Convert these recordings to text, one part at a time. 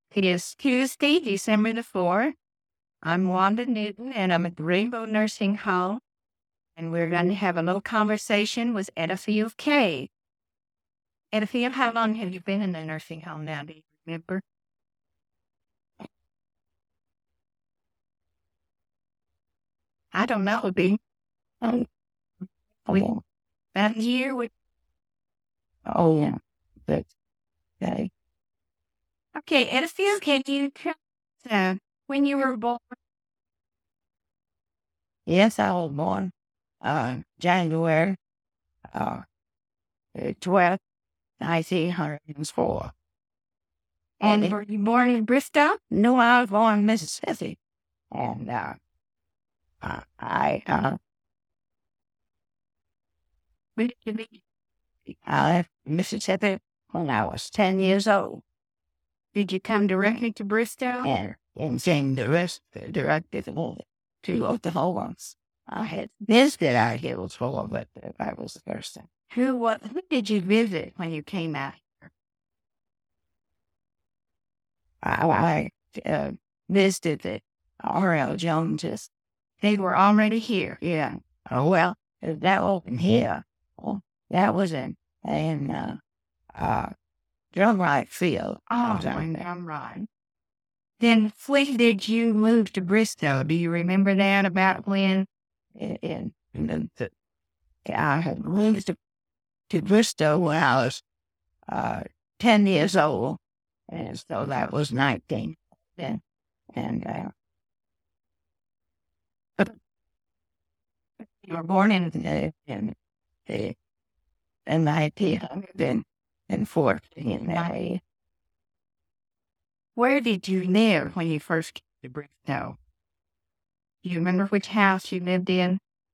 It is Tuesday, December the 4th. I'm Wanda Newton, and I'm at the Rainbow Nursing Home, and we're going to have a little conversation with Etta Field Kay. Etta Field, how long have you been in the nursing home now? Do you remember? I don't know. It'd be about a year. Yeah. That's okay. Okay, Etta Field, can you tell us when you were born? Yes, I was born January 12th, 1904. And were you born in Bristol? No, I was born in Mississippi. And I left Mississippi when I was 10 years old. Did you come directly to Bristol? And came directly to Oklahoma. I had visited out here before, but that was the first time. Who did you visit when you came out here? I visited the R.L. Joneses. They were already here. Yeah. Oh, well, that wasn't here. Oh, that was in Drumright Field. Oh, Drumright. Then when did you move to Bristol? Do you remember that about when? I had moved to Bristol when I was 10 years old, and so that was 19 then. And you were born in 1914. Where did you live when you first came to Bristol? Do you remember which house you lived in?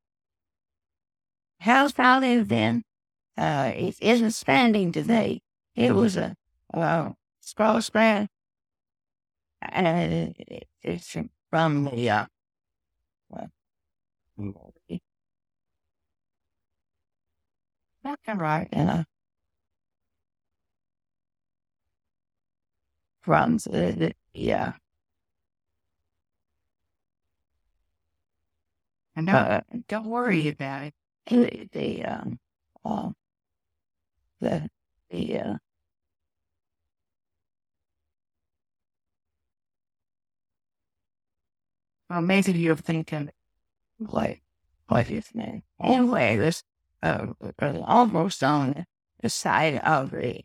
House I lived in, it isn't standing today. It was a straw span, and it's from the right, from the No, don't worry about it. Well, maybe you're thinking, what is name? Anyway, this almost on the side of the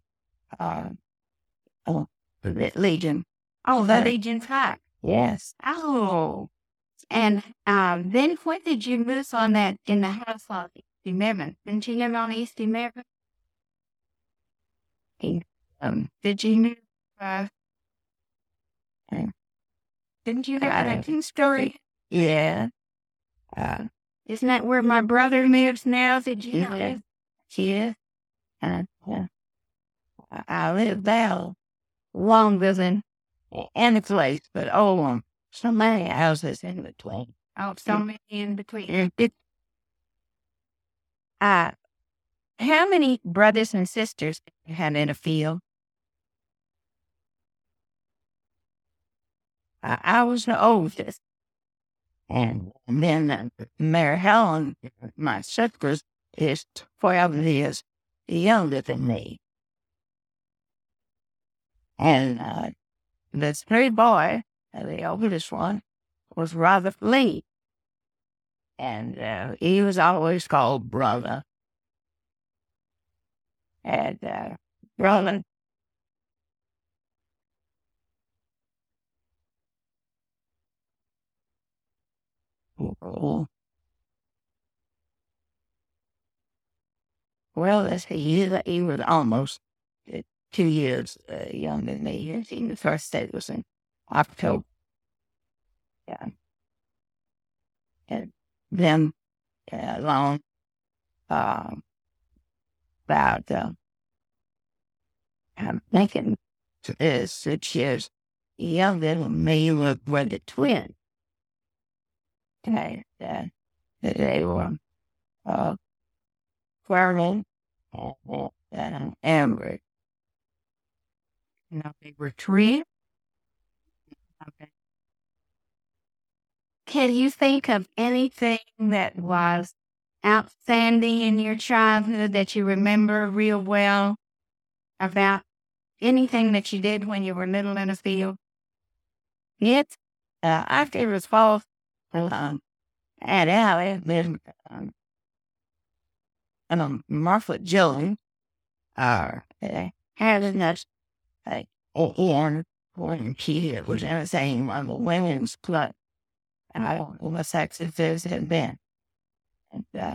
Legion. Oh, the Legion Park. Yes. Oh. And then when did you move on that in the house on East 11th? Didn't you live on East 11th? Did you move? Didn't you have a 2-story? Yeah. Isn't that where my brother lives now? Did you know that? Yeah. I lived there longer than any place, but so many houses in between. Oh, so many in between. How many brothers and sisters did you have in a field? I was the oldest. And then Mary Helen, my sister, is 12 years younger than me. And the third boy, the oldest one, was Robert Lee. And he was always called Brother. And Brother, well, he was almost 2 years younger than me. The first day was in October. Yeah. And then along about, I'm thinking 6 years younger than me were the twins. Okay, they were Vernon and Amber. No, they were twins? Can you think of anything that was outstanding in your childhood that you remember real well about anything that you did when you were little in a field? Yes, after it was fall, at Allie, Martha Jones, having us, when she was anything on the women's club. I don't know what sex it had been. And,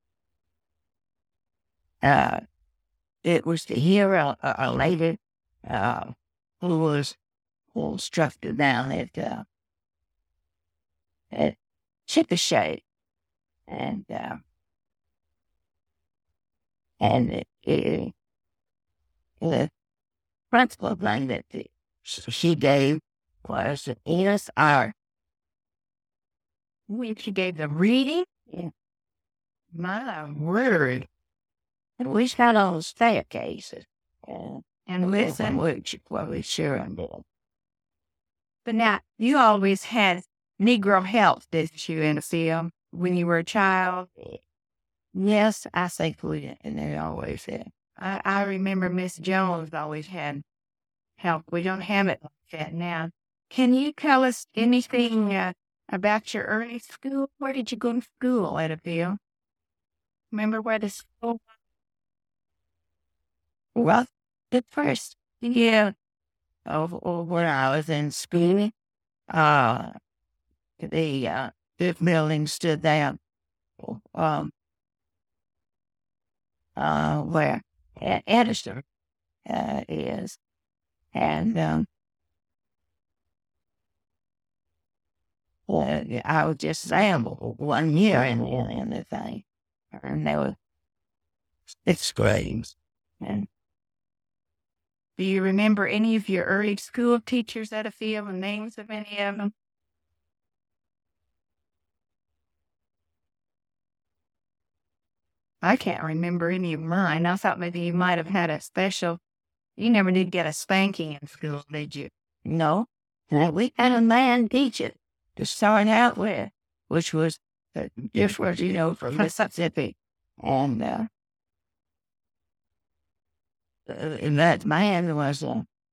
it was to hear a lady who was struck down at Chickasha, and the principal thing that she gave was the ESR. When she gave the reading? Yeah. My word. And we sat on the staircases And listen. Which we sure did. But now, you always had Negro help, didn't you, in the field when you were a child? Yes, I think we did, and they always had. I remember Miss Jones always had help. We don't have it like that now. Can you tell us anything about your early school? Where did you go to school, Edaville? Remember where the school was? Well, at first, yeah, when I was in school, the building stood there, where Edison is, and I was just there 1 year in the thing, and there was 6 grades. And do you remember any of your early school teachers at a field, the names of any of them? I can't remember any of mine. I thought maybe you might have had a special. You never did get a spanking in school, did you? No. We had a man teacher to start out with, which was just was, from Mississippi. And that man was,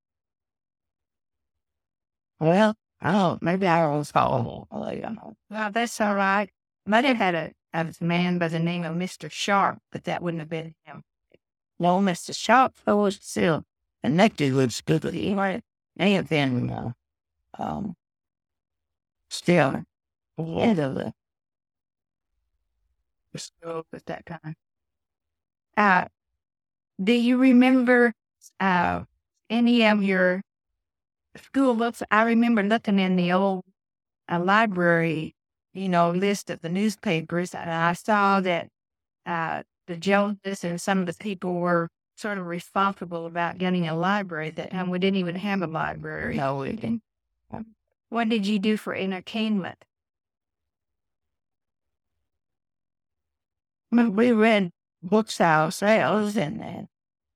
maybe I was horrible. Well, that's all right. Might have had a man by the name of Mr. Sharp, but that wouldn't have been him. No, Mr. Sharp was still connected with school. He may have been still head of the school at that time. Do you remember any of your school books? I remember looking in the old library, list of the newspapers, and I saw that the Joneses and some of the people were sort of responsible about getting a library. That time we didn't even have a library. No, we didn't. What did you do for entertainment? We read books ourselves, and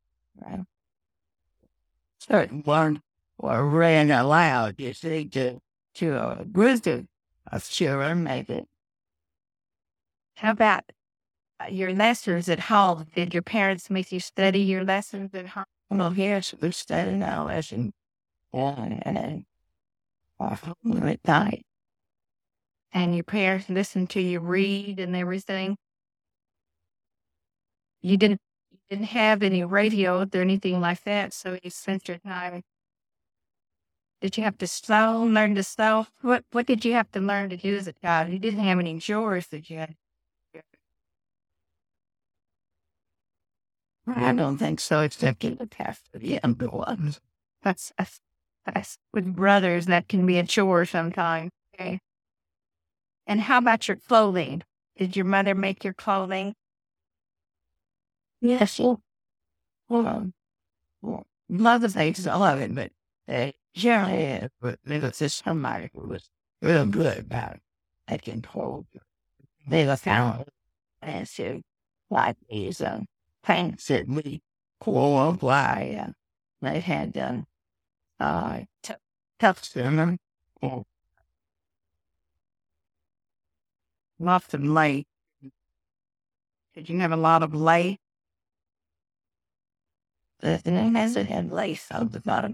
certain ones were read aloud, you see, to a group of children, maybe. How about your lessons at home? Did your parents make you study your lessons at home? Well, yes, we studied our lessons and at night. And your parents listened to you read and everything? You didn't have any radios or anything like that, so you spent your time. Did you have to learn to sew? What did you have to learn to do as a child? You didn't have any chores that you had. I don't think so, except in the past for the younger ones. That's with brothers, that can be a chore sometimes. Okay. And how about your clothing? Did your mother make your clothing? Yes. Mother makes all of it, but generally, there was just somebody who was real good about it. I can hold. They were found fancy, like these things that we call by. They had tough swimming. Lots of lay. Did you have a lot of lay? The name hasn't had lace on the bottom.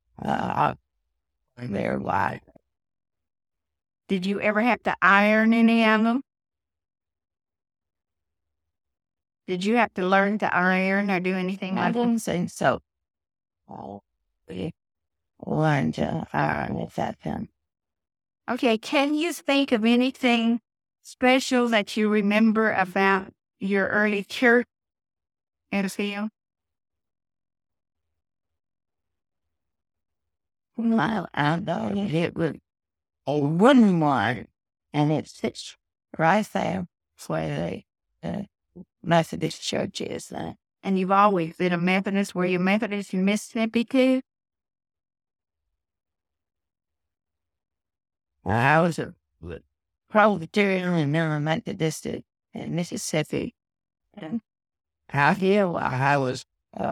They're wide. Did you ever have to iron any of them? Did you have to learn to iron or do anything I like that? didn't think so. We learned to iron at that time. Okay, can you think of anything special that you remember about your early church, Edfield? Well, I know it was a wooden one, and it sits right there where the Methodist church is. And you've always been a Methodist. Were you Methodist in Mississippi too? I was a Presbyterian and then a Methodist in Mississippi. And out here, I was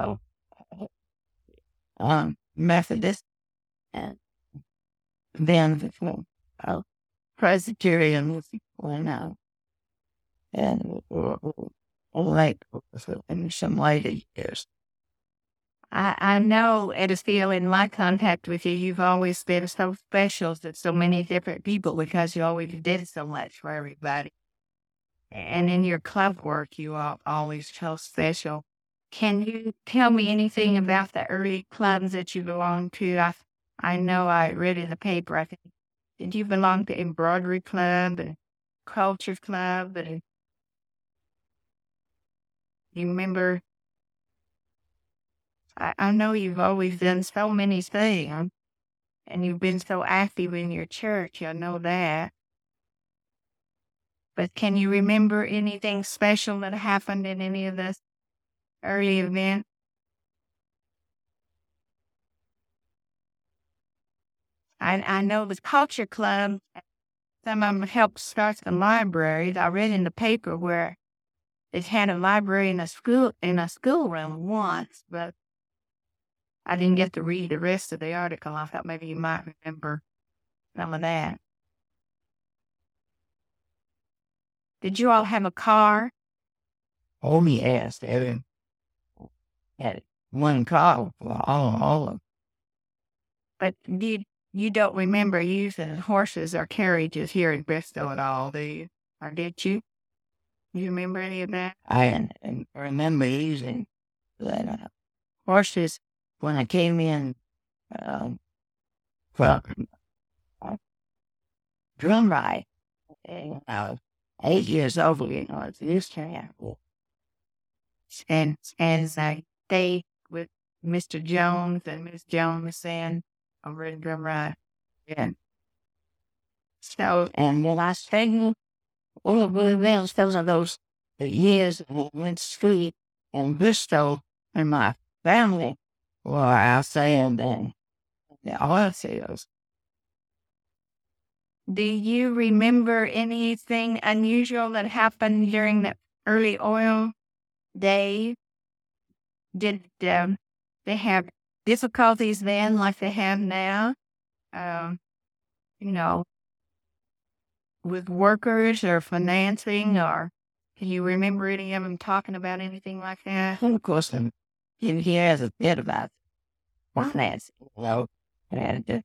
Methodist, and then Presbyterian when and like in some later years. I know, Edfield, in my contact with you, you've always been so special to so many different people because you always did so much for everybody. And in your club work, you are always so special. Can you tell me anything about the early clubs that you belonged to? I know I read in the paper, I think, did you belong to Embroidery Club and Culture Club? And you remember, I know you've always done so many things, and you've been so active in your church, I know that. But can you remember anything special that happened in any of this early events? I know the Culture Club, some of them helped start the libraries. I read in the paper where it had a library in a schoolroom once, but I didn't get to read the rest of the article. I thought maybe you might remember some of that. Did you all have a car? Oh, yes, Evan. Had one car for all of them. But you don't remember using horses or carriages here in Bristol at all, do you? Or did you? You remember any of that? I remember using horses when I came in from drum ride. I was 8 years old, it's used to have. And I stayed with Mr. Jones and Miss Jones and over in Drum Ride. Yeah. So, And when I stayed all of the events, those are those years I went to school in Bristol, and my family were out there in the oil fields. do you remember anything unusual that happened during the early oil days? Did they have difficulties then like they have now? You know, with workers or financing, or can you remember any of them talking about anything like that? Of course, he has a bit about finance, and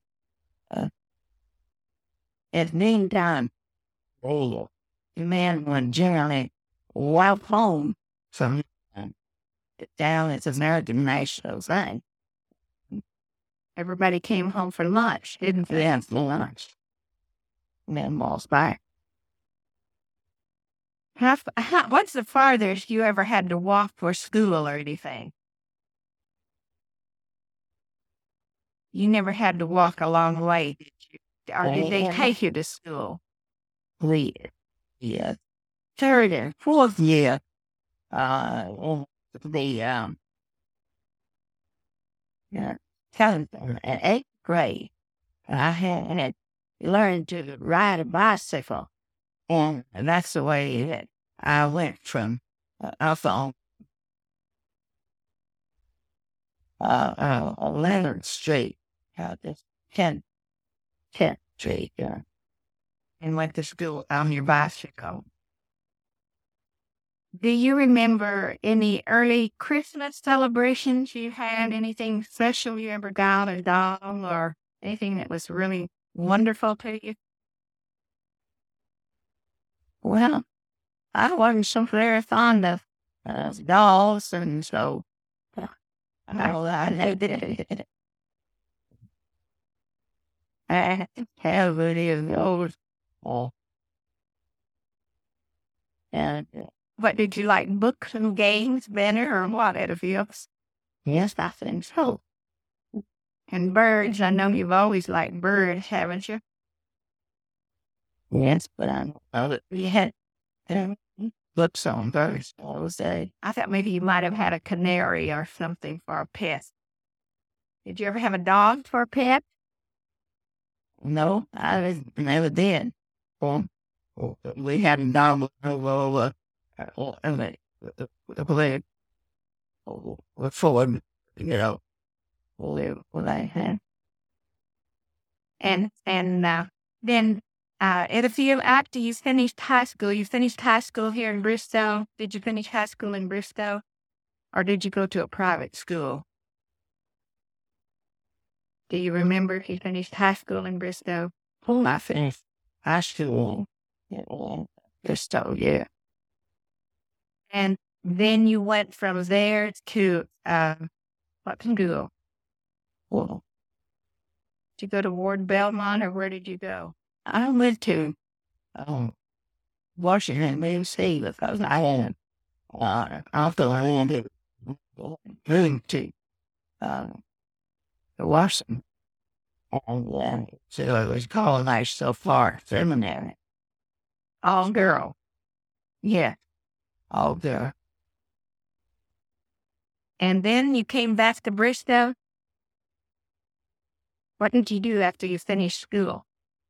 at meantime, the man would generally walk home from down at the American National thing. Everybody came home for lunch, didn't they? Then for lunch. And then walks back. What's the farthest you ever had to walk for school or anything? You never had to walk a long way, did you? Or did they take you to school? The third and fourth year, in the 7th and 8th grade, I had learned to ride a bicycle, and that's the way that I went from up on 11th Street, this 10th Street, and went to school on your bicycle. Do you remember any early Christmas celebrations you had? Anything special you ever got a doll or anything that was really wonderful to you? Well, I wasn't so very fond of dolls, and so I know that I have any of those. Oh, and What did you like, books and games better or what, Edifius? yes, I think so. And birds, I know you've always liked birds, haven't you? Yes, but I don't know that we had books on birds all day. I thought maybe you might have had a canary or something for a pet. Did you ever have a dog for a pet? No, I never did. We had a dog Ford, what I had. And then Edifius, after you finished high school here in Bristow. Did you finish high school in Bristow? Or did you go to a private school? Do you remember if you finished high school in Bristow? Oh, I finished high school in Bristow, yeah. And then you went from there to what school? Well, Did you go to Ward Belmont or where did you go? I went to Washington, D.C. because I had after I ended moving to Washington. And so it was colonized so far, seminary. All girl. Yeah, all girl. And then you came back to Bristow. What did you do after you finished school?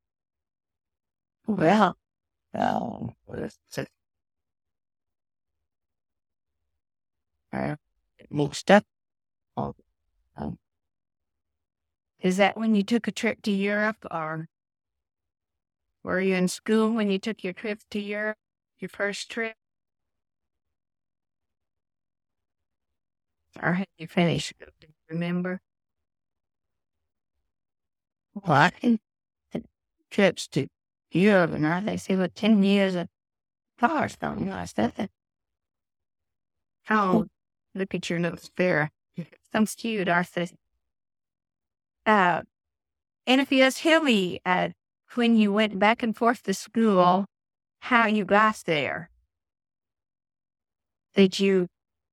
Well, mixed up. Is that when you took a trip to Europe, or were you in school when you took your trip to Europe, your first trip? Or had you finished school? Do you remember? Well, I think trips to Europe and they say, well, 10 years of cars, don't you know, that. Oh, look at your notes there. Some cute, Arthur. And if you tell me when you went back and forth to school, how you got there. Did you,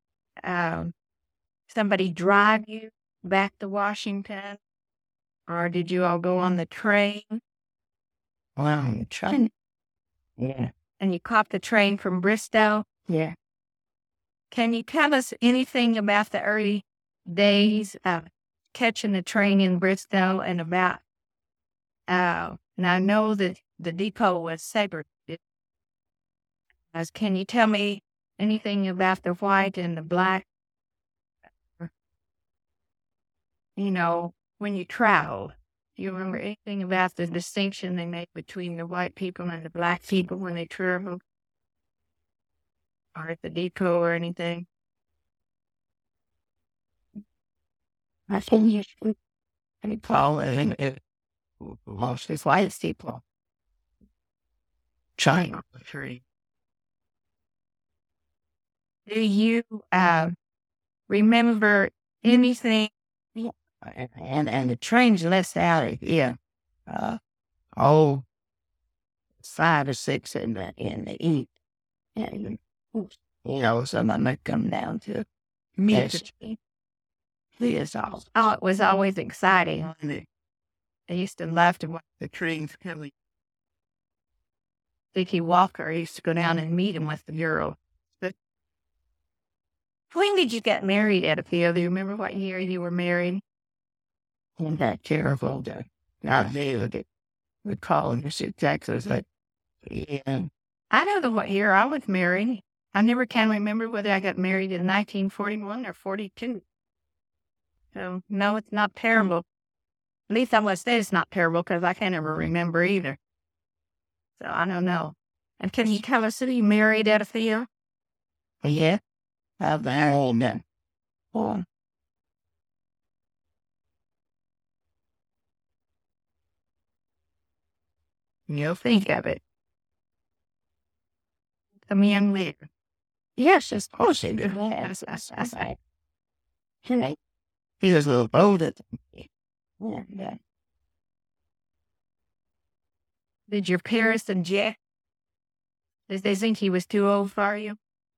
somebody drive you back to Washington? Or did you all go on the train? Well, the train. Yeah. And you caught the train from Bristow? Yeah. Can you tell us anything about the early days of catching the train in Bristow and about, and I know that the depot was segregated. Can you tell me anything about the white and the black? You know, when you traveled, do you remember anything about the distinction they made between the white people and the black people when they traveled? Or at the depot or anything? I think you should call it mostly white people. China. Do you remember anything? And the trains left out of here. 5 or 6 in the evening. And some of them would come down to Meet. this all. Oh, it was always exciting. I used to love to watch the trains coming. Dickie Walker used to go down and meet him with the girl. But when did you get married, Edifius? Do you remember what year you were married? In that terrible day. Not me, but we call him to Texas. But yeah. I don't know what year I was married. I never can remember whether I got married in 1941 or 42. So, no, it's not terrible. At least I must say it's not terrible because I can't ever remember either. So I don't know. And can you tell us who you married at a field? Yeah, I married them. Oh, You'll think of it. Some young lady. yes, of course he did. That's right. He was a little older than me. Yeah. Did your parents object? Did they think he was too old for you?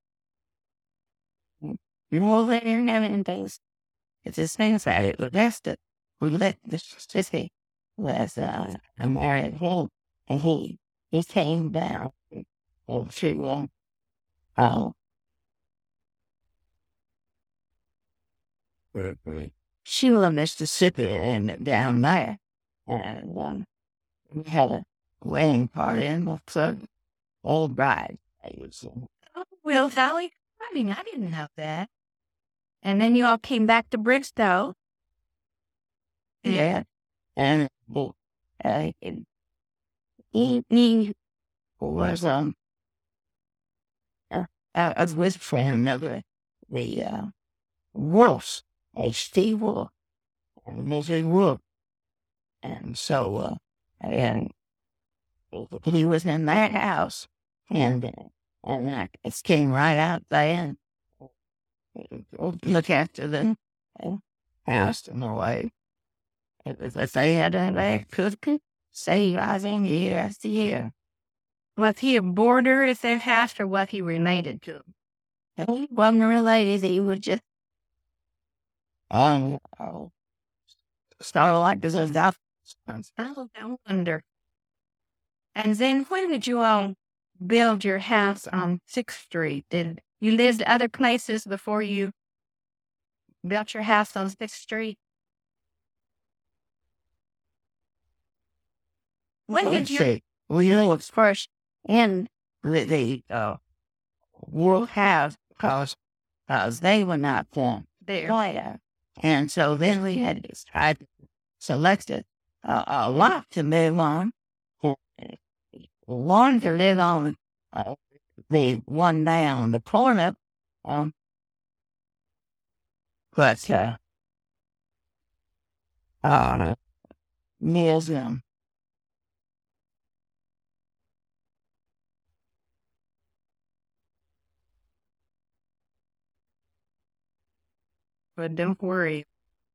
You know, they didn't have anything. It's the same side. It was best that we let the city was married him, and he came down to Sheila, Mississippi, and down there, and we had a wedding party and the old bride. Oh, well, Sally, I didn't know that. And then you all came back to Bristow. Yeah, and he was a good friend of the Wolves, Steve Wolf, and Mrs. Wolf, and so and he was in that house, and I just came right out there and look after the house in a way. It was as they had a could say rising year after year. Was he a boarder at their house or was he related to him? He wasn't related. He was just started like this. Oh, I wonder. And then when did you all build your house on 6th Street? Did you lived other places before you built your house on 6th Street? When did you? Say, we lived first in the World House because they were not formed There. and so then we had to try to select a lot to live on. One to live on the one down the corner, but museum. But don't worry.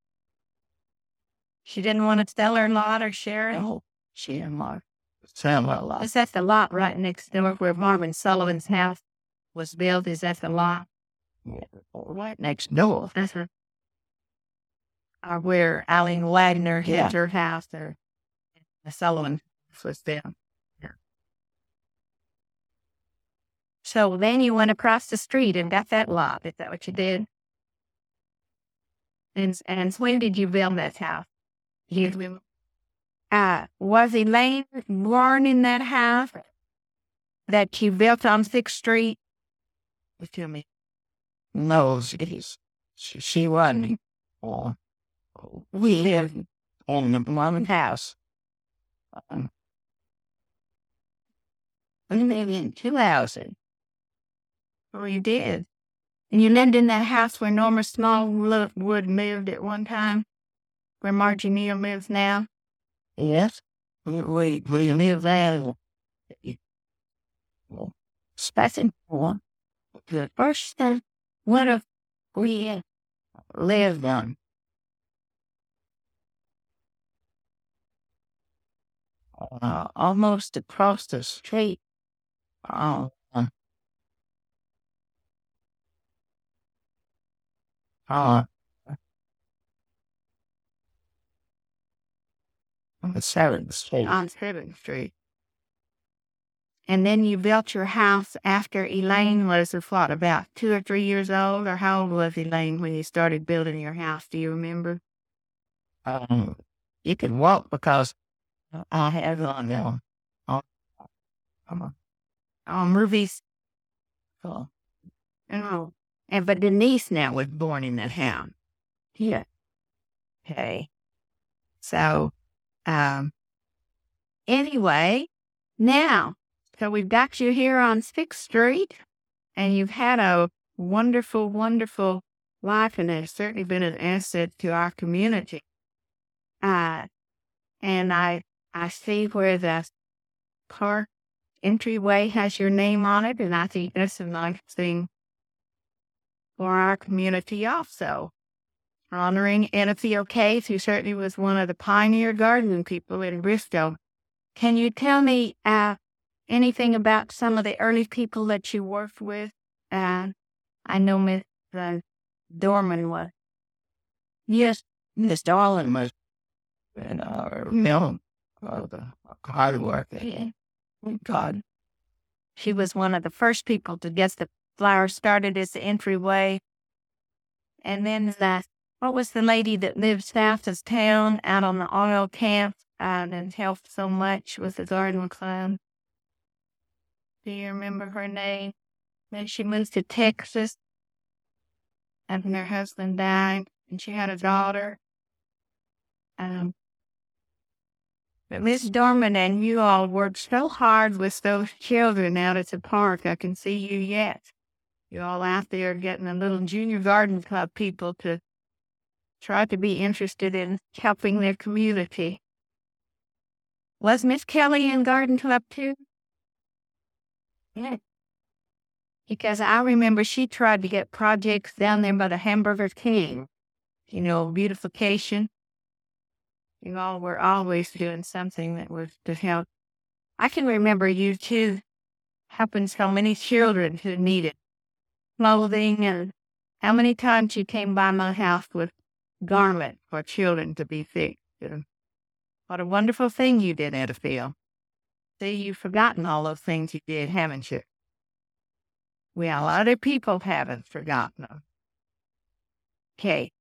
She didn't want to sell her lot or share it? Oh, she didn't want to sell a lot. Is that the lot right next door where Marvin Sullivan's house was built? Is that the lot? Yeah, right next door. Uh-huh. Or where Eileen Wagner had her house or the Sullivan was down. Yeah. So then you went across the street and got that lot. Is that what you did? And when did you build that house? Was Elaine born in that house that you built on 6th Street? Tell me. No, she wasn't. We lived in the mom house. We lived in 2 houses. Oh, you did. And you lived in that house where Norma Smallwood lived at one time, where Margie Neal lives now? Yes, we lived there. Special one. The first time one of we lived on. Almost across the street. On the 7th Street. On 7th Street. And then you built your house after Elaine was, what, about 2 or 3 years old? Or how old was Elaine when you started building your house? Do you remember? You can walk because I have on Ruby's. Oh. Oh. But Denise now was born in that house. Yeah. Okay. So, anyway, now, So we've got you here on 6th Street, and you've had a wonderful, wonderful life, and it's certainly been an asset to our community. And I see where the park entryway has your name on it, and I think that's a nice thing for our community also. Honoring Anna Case, who certainly was one of the pioneer gardening people in Bristol. Can you tell me anything about some of the early people that you worked with? I know Miss Dorman was. Yes, Miss Darling was in our mill of the hard work. God. She was one of the first people to get the flowers started as the entryway. And then what was the lady that lived south of town out on the oil camp and helped so much with the garden club? Do you remember her name? Then she moved to Texas after her husband died, and she had a daughter. But Miss Dorman and you all worked so hard with those children out at the park. I can see you yet. You're all out there getting the little junior garden club people to try to be interested in helping their community. Was Miss Kelly in garden club too? Yeah. Because I remember she tried to get projects down there by the Hamburger King. Beautification. You all were always doing something that was to help. I can remember you too, helping so many children who needed clothing, and how many times you came by my house with garments for children to be fixed. What a wonderful thing you did, Eddafield. See, you've forgotten all those things you did, haven't you? Well, other people haven't forgotten them. Okay.